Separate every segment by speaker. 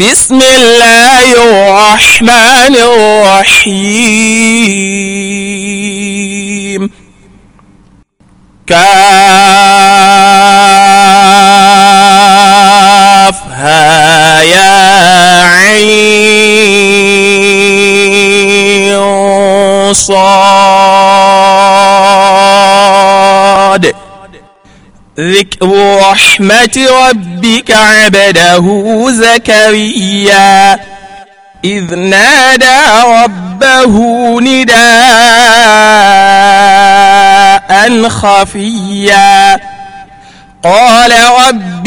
Speaker 1: بسم الله الرحمن الرحيم كافها يا عين صاد ذكر رحمة ربك عبده زكريا إذ نادى ربه نداء خفيا قال رب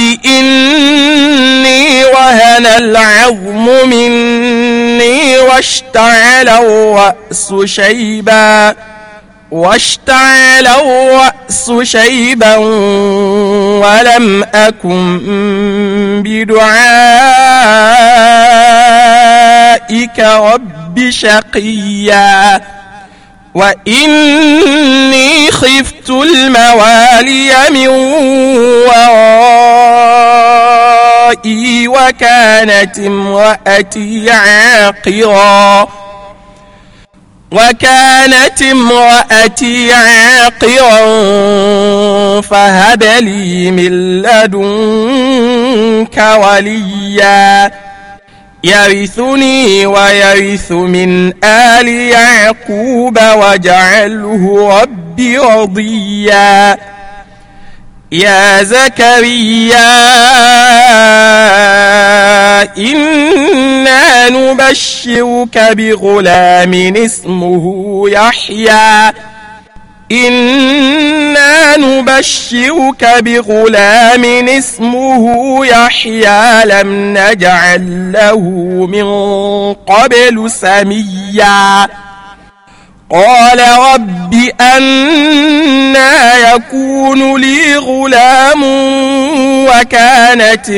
Speaker 1: إني وهن العظم مني واشتعل الرأس شيبا ولم أكن بدعائك رب شقيا وإني خفت الموالي من ورائي وكانت امرأتي عاقرا فهب لي من لدنك وليا يرثني ويرث من آل يعقوب واجعله رب رضيا يا زكريا إنا نبشرك بغلام اسمه يحيى لم نجعل له من قبل سميا قال رب أنى يكون لي غلام وكانت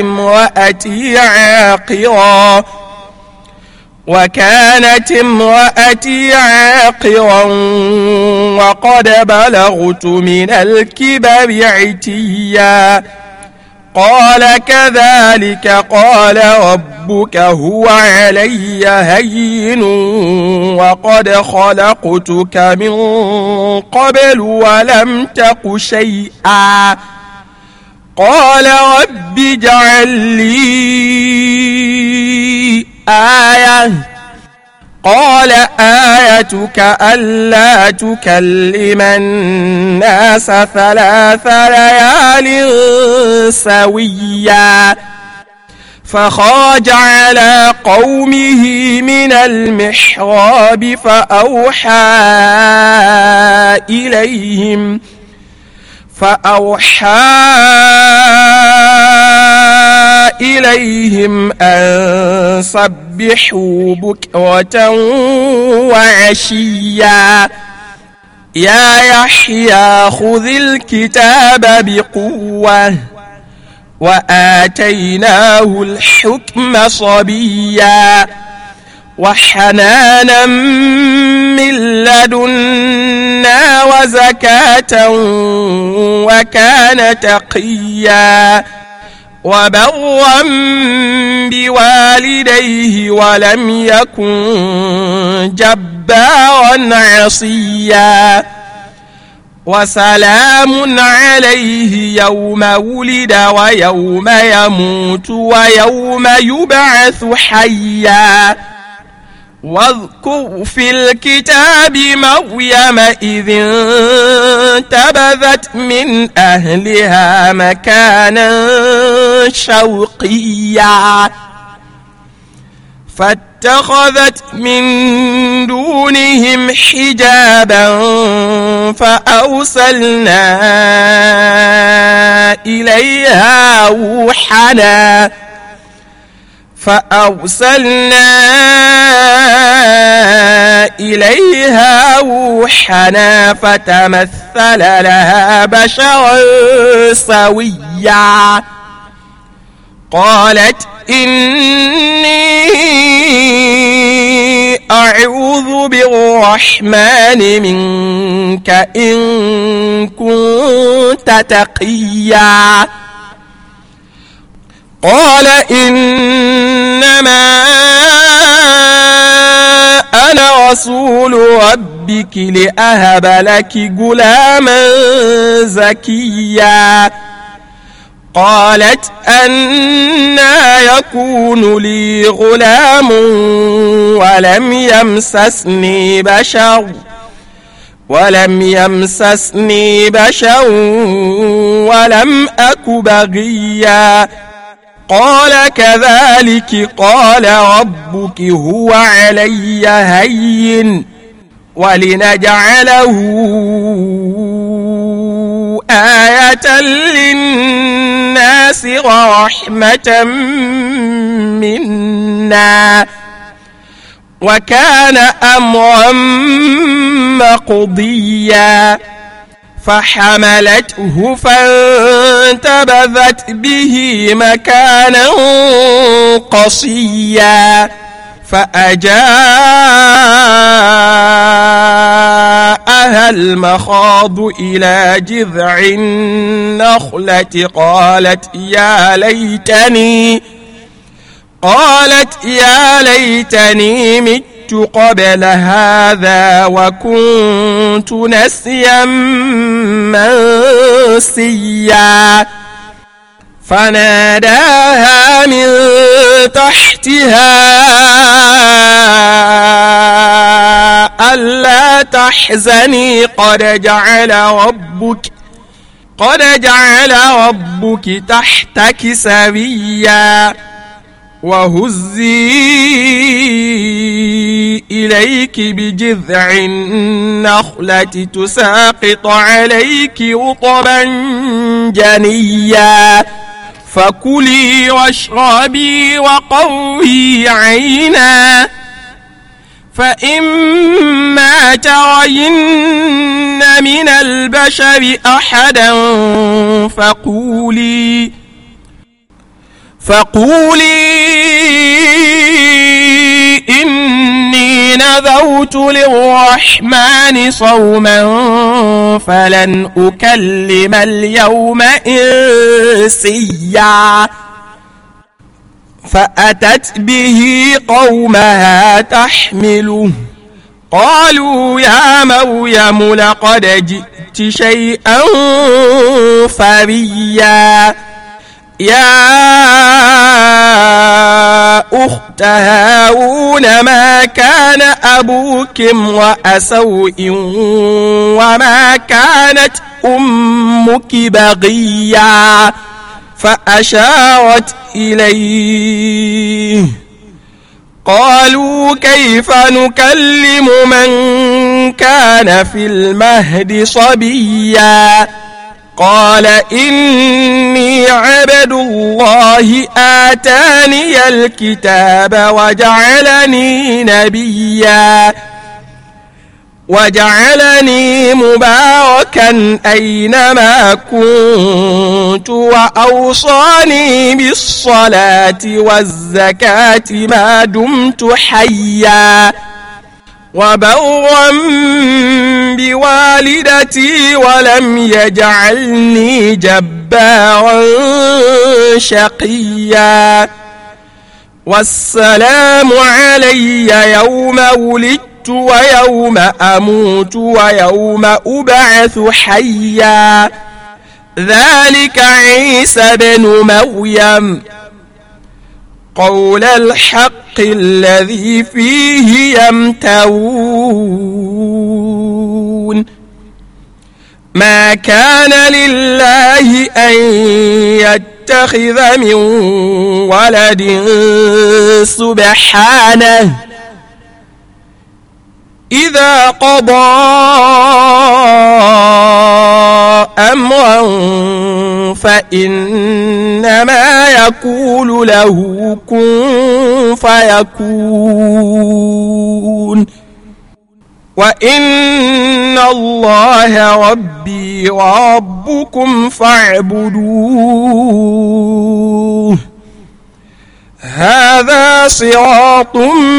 Speaker 1: امرأتي عاقرا وقد بلغت من الكبر عتيا قال كذلك قال ربك هو علي هين وقد خلقتك من قبل ولم تك شيئا قال رب اجعل لي آية قال آيتك ألا تكلم الناس 3 ليال سويا فخرج على قومه من المحراب فأوحى إليهم أن سبحوا بكرة وعشيا يا يحيى خذ الكتاب بقوة وآتيناه الحكم صبيا وحنانا من لدنا وزكاة وكان تقيا وبرا بوالديه ولم يكن جبارا عصيا وسلام عليه يوم ولد ويوم يموت ويوم يبعث حيا واذكر في الكتاب مريم إذ انتبذت من أهلها مكانا شرقيا فاتخذت من دونهم حجابا فأرسلنا إليها روحنا فتمثل لها بشرا سويا قالت إني أعوذ بالرحمن منك إن كنت تقيا قال إنما إنما أنا رسول ربك لأهب لك غلاما زكيا قالت أنى يكون لي غلام ولم يمسسني بشر ولم أك بغيا قال كذلك قال ربك هو علي هين ولنجعله آية للناس ورحمة منا وكان أمرا مقضيا فحملته فانتبذت به مكانا قصيا فأجاءها المخاض إلى جذع النخلة قالت يا ليتني مت قبل هذا وكنت نسيا منسيا فناداها من تحتها ألا تحزني قد جعل ربك تحتك سريا وهزي إليك بجذع النخلة تساقط عليك رطبا جنيا فكلي واشربي وقري عينا فإما ترين من البشر أحدا فقولي إني نذرت للرحمن صوما فلن أكلم اليوم إنسيا فأتت به قومها تحمله قالوا يا مريم لقد جئت شيئا فريا يا أخت هارون ما كان أبوك امرأ سوء وما كانت أمك بغيا فأشارت إليه قالوا كيف نكلم من كان في المهد صبيا قال إني عبد الله آتاني الكتاب وجعلني نبيا وجعلني مباركا أينما كنت وأوصاني بالصلاة والزكاة ما دمت حيا وبرا بوالدتي ولم يجعلني جبارا شقيا والسلام علي يوم ولدت ويوم أموت ويوم أبعث حيا ذلك عيسى بن مريم قول الحق الذي فيه يمترون ما كان لله أن يتخذ من ولد سبحانه إذا قضى أمرا فإنما يقول له كن فيكون وإن الله ربي وربكم فاعبدوه هذا صراط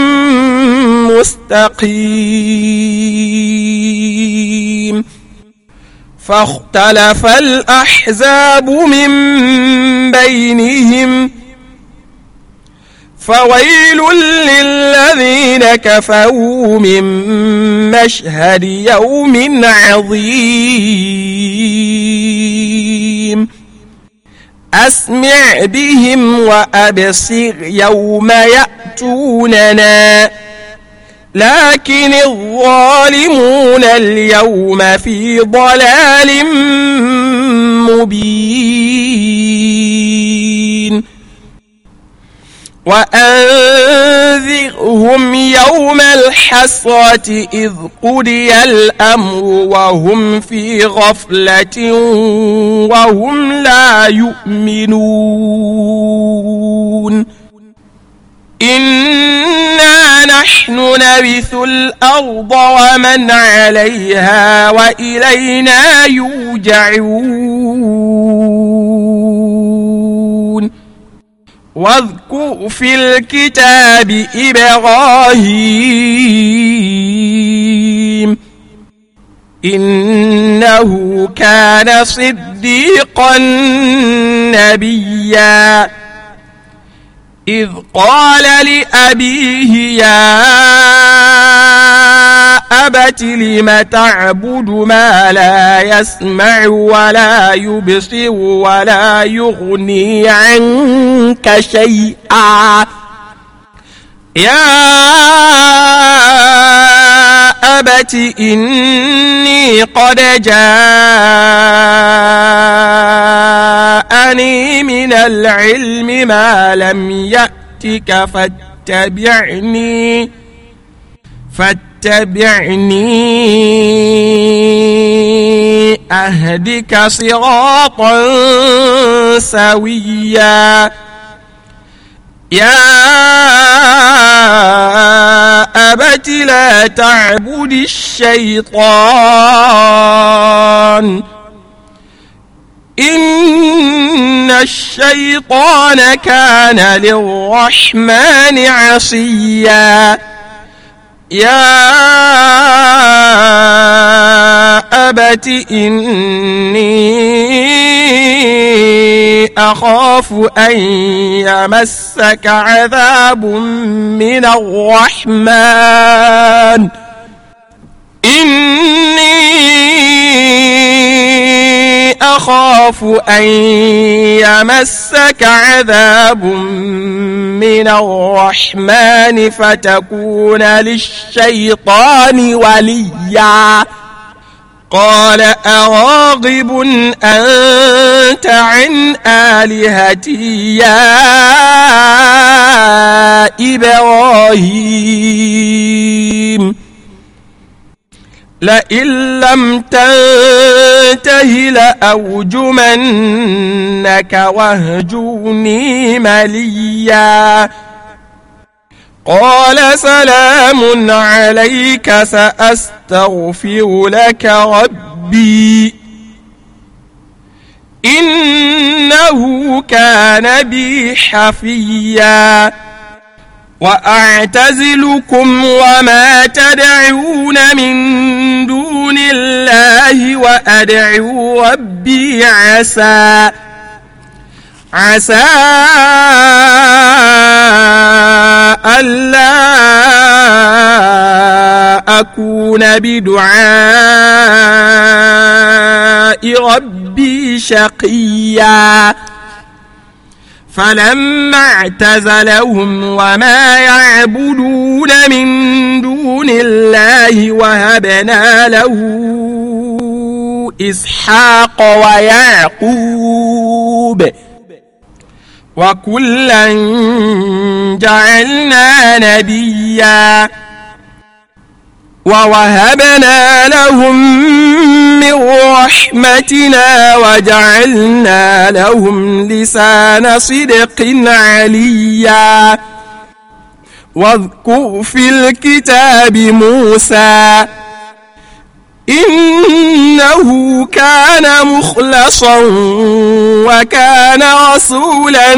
Speaker 1: مستقيم فاختلف الأحزاب من بينهم فويل للذين كفروا من مشهد يوم عظيم أسمع بهم وأبصر يوم يأتوننا لكن الظالمون اليوم في ضلال مبين وأنذرهم يوم الحسرة إذ قضي الأمر وهم في غفلة وهم لا يؤمنون إنا نحن نرث الأرض ومن عليها وإلينا يرجعون واذكر في الكتاب إبراهيم إنه كان صديقا نبيا إذ قال لأبيه يا أبت لم تعبد ما لا يسمع ولا يبصر ولا يغني عنك شيئا يا أبت إني قد جاءني من العلم ما لم يأتك فاتبعني أهدك صراطا سويا يا أبت لا تعبد الشيطان إن الشيطان كان للرحمن عصيا يا أبت إني أخاف أن يمسك عذاب من الرحمن أخاف أن يمسك عذاب من الرحمن فتكون للشيطان وليا قال أراغب أنت عن آلهتي يا إبراهيم لئن لم تنته لأرجمنك واهجرني مليا قال سلام عليك سأستغفر لك ربي إنه كان بي حفيا وأعتزلكم وما تدعون من دون الله وأدعو ربي عسى ألا أكون بدعاء ربي شقيا فلما اعتزلهم وما يعبدون من دون الله وهبنا له إسحاق ويعقوب وكلا جعلنا نبيا ووهبنا لهم من رحمتنا وجعلنا لهم لسان صدق عليا واذكر في الكتاب موسى إنه كان مخلصا وكان رسولا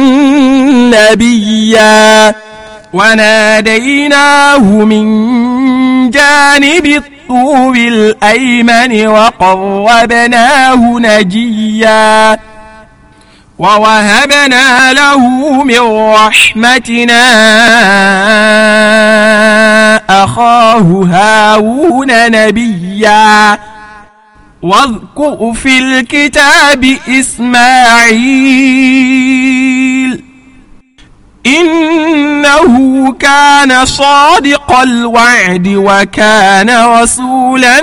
Speaker 1: نبيا وناديناه من جانب الطور الأيمن وقربناه نجيا ووهبنا له من رحمتنا أخاه هارون نبيا واذكر في الكتاب إسماعيل إنه كان صادق الوعد وكان رسولا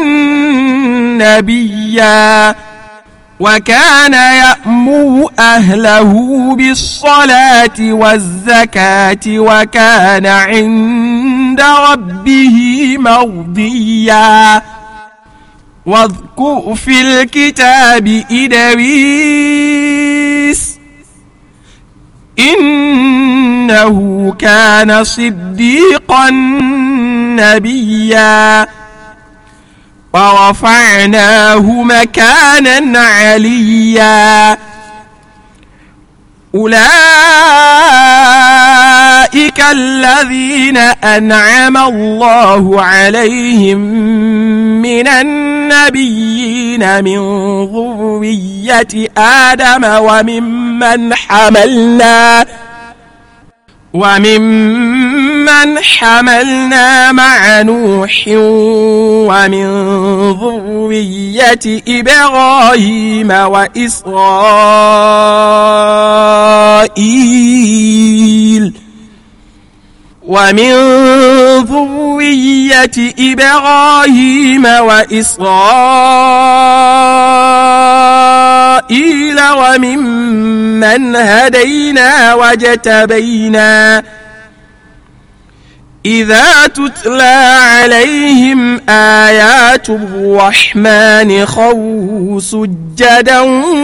Speaker 1: نبيا وكان يأمر أهله بالصلاة والزكاة وكان عند ربه مرضيا واذكر في الكتاب إدريس إنه كان صديقا نبيا ورفعناه مكانا عليا أولئك الذين أنعم الله عليهم من النبيين من ذرية آدم وممن حملنا مع نوح ومن ذرية إبراهيم وإسرائيل وممن هدينا واجتبينا إذا تتلى عليهم آيات الرحمن خروا سجدا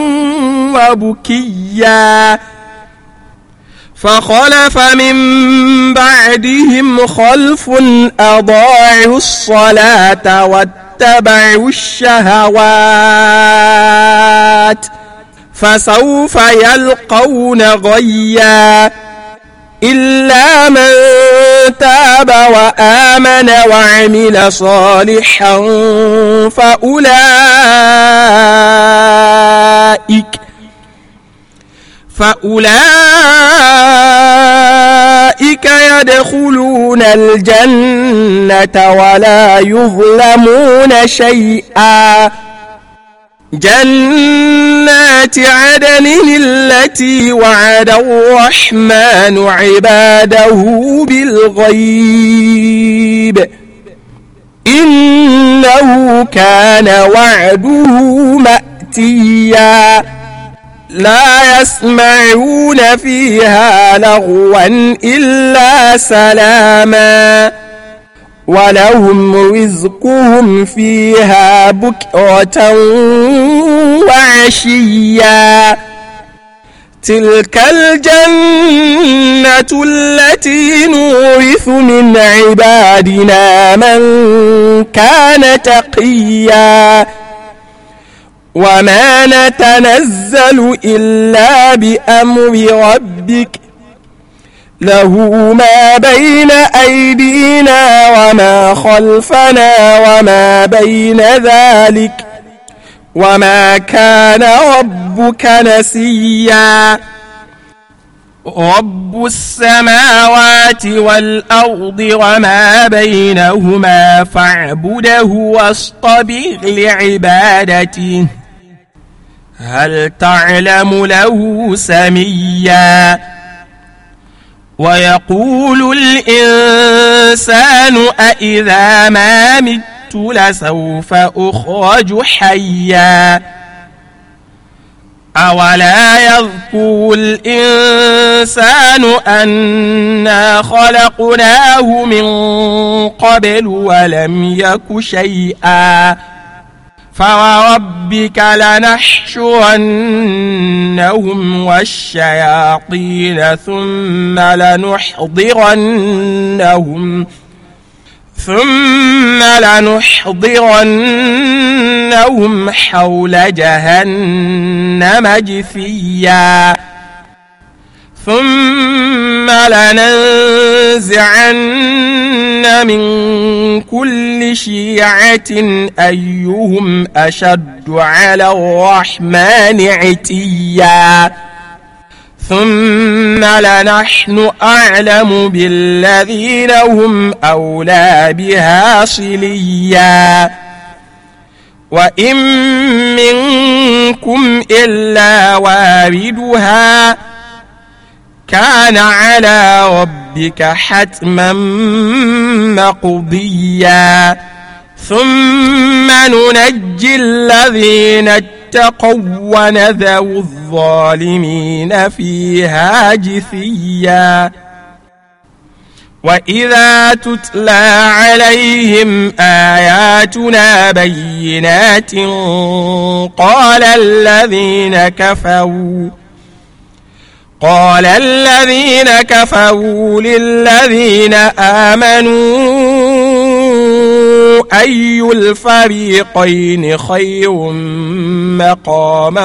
Speaker 1: وبكيا فخلف من بعدهم خلف أضاعوا الصلاة واتبعوا الشهوات فسوف يلقون غيا إلا من تاب وآمن وعمل صالحا فأولئك يدخلون الجنة ولا يظلمون شيئا جنات عدن التي وعد الرحمن عباده بالغيب إنه كان وعده مأتيا لا يسمعون فيها لغوا إلا سلاما ولهم رزقهم فيها بكرة وعشيا تلك الجنة التي نورث من عبادنا من كان تقيا وما نتنزل إلا بأمر ربك له ما بين أيدينا وما خلفنا وما بين ذلك وما كان ربك نسيا رب السماوات والأرض وما بينهما فاعبده واصطبر لعبادته هل تعلم له سميا ويقول الإنسان أإذا ما مت لسوف أخرج حيا أولا يذكر الإنسان أنا خلقناه من قبل ولم يك شيئا فوربك لنحشرنهم والشياطين ثم لنحضرنهم حول جهنم جثيا ثم لننزعن من كل شيعة أيهم أشد على الرحمن عتيا ثم لنحن أعلم بالذين هم أولى بها صليا وإن منكم إلا واردها كان على ربك حتما مقضيا ثم ننجي الذين اتقوا ونذر الظالمين فيها جثيا وإذا تتلى عليهم آياتنا بينات قال الذين كفروا للذين آمنوا أي الفريقين خير مقاما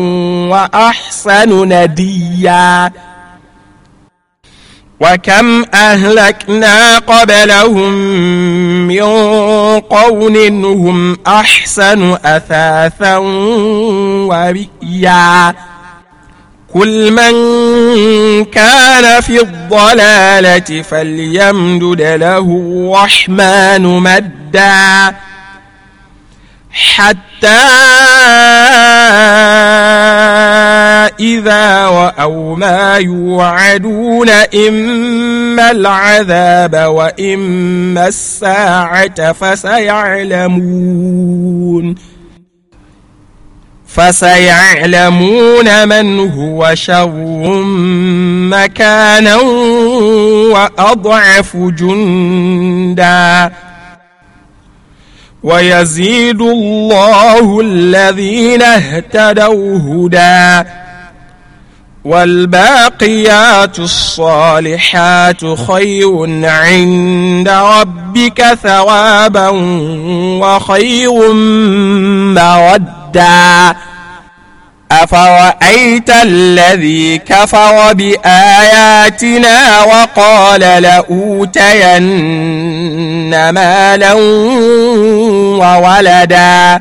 Speaker 1: وأحسن نديا وكم أهلكنا قبلهم من قرن هم أحسن أثاثا ورئيا قل من كان في الضلالة فليمدد له الرحمن مدا حتى إذا رأوا ما يوعدون إما العذاب وإما الساعة فسيعلمون من هو شر مكانا وأضعف جندا ويزيد الله الذين اهتدوا هدى والباقيات الصالحات خير عند ربك ثوابا وخير مردا أفرأيت الذي كفر بآياتنا وقال لأوتين مالا وولدا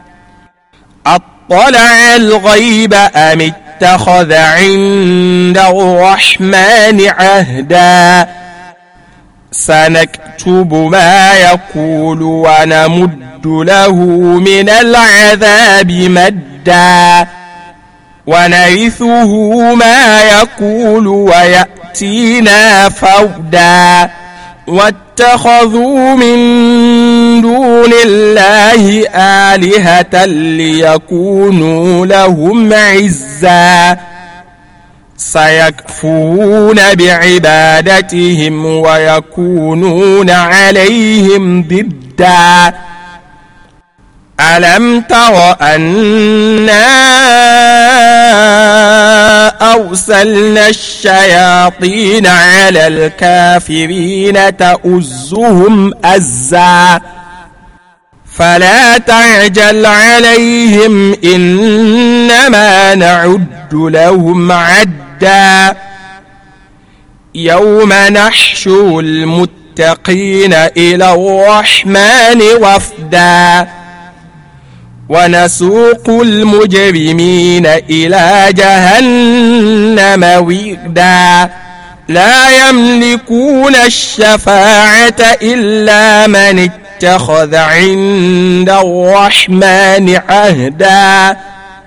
Speaker 1: أطلع الغيب أم اتخذ عند الرحمن عهدا سنكتب ما يقول ونمد له من العذاب مدا ونرثه ما يقول ويأتينا فردا واتخذوا من دون الله آلهة ليكونوا لهم عزا سيكفرون بعبادتهم ويكونون عليهم ضدا ألم تر أنا أرسلنا الشياطين على الكافرين تؤزهم أزا فلا تعجل عليهم إنما نعد لهم عدا يوم نحشر المتقين إلى الرحمن وفدا ونسوق المجرمين إلى جهنم وردا لا يملكون الشفاعة إلا من اتخذ عند الرحمن عهدا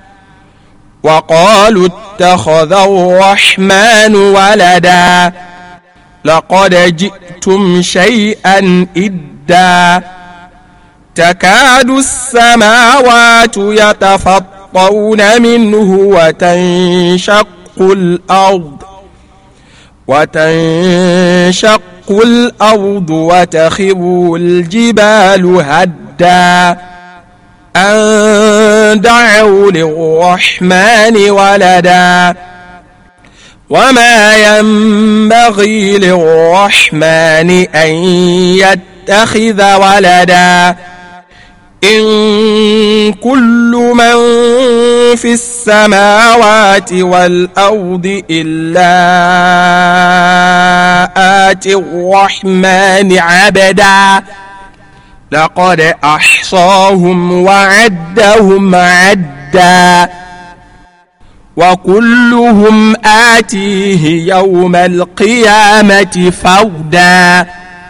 Speaker 1: وقالوا اتخذ الرحمن ولدا لقد جئتم شيئا إدا تكاد السماوات يتفطرن منه وتنشق الأرض وتخر الجبال هدا أن دعوا للرحمن ولدا وما ينبغي للرحمن أن يتخذ ولدا إن كل من في السماوات والأرض إلا آتي الرحمن عبدا لقد أحصاهم وعدهم عدا وكلهم آتيه يوم القيامة فردا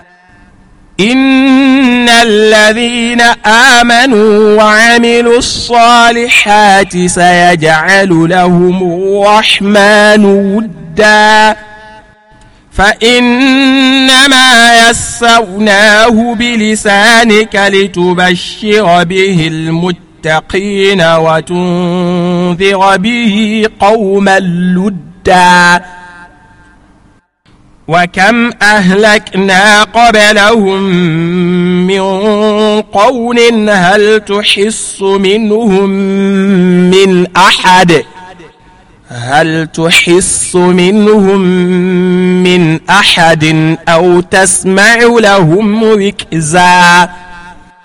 Speaker 1: إن الذين آمنوا وعملوا الصالحات سيجعل لهم الرحمن ودا فإنما يسرناه بلسانك لتبشر به المتقين وتنذر به قوما لدا وكم أهلكنا قبلهم من قرن هل تحس منهم من أحد أو تسمع لهم ركزا